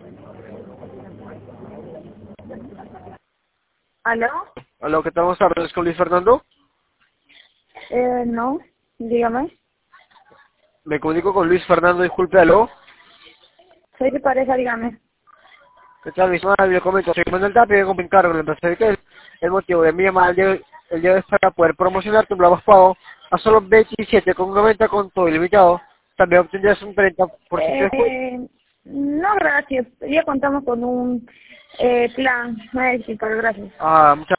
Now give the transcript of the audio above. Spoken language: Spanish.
¿Aló? Hola, ¿qué tal? Buenas tardes, con Luis Fernando. No, dígame. Me comunico con Luis Fernando, disculpe, aló. Soy de pareja, dígame. ¿Qué tal, mi hermana? Le comento, soy Manuel Tapia, con mi encargo, entonces, ¿qué es el motivo de mi llamada el día de hoy es para poder promocionar tu nuevo pago a solo 27,90 con todo ilimitado? También obtendrías un 30% de descuento. No, gracias. Ya contamos con un plan. Ay, sí, pero gracias. Muchas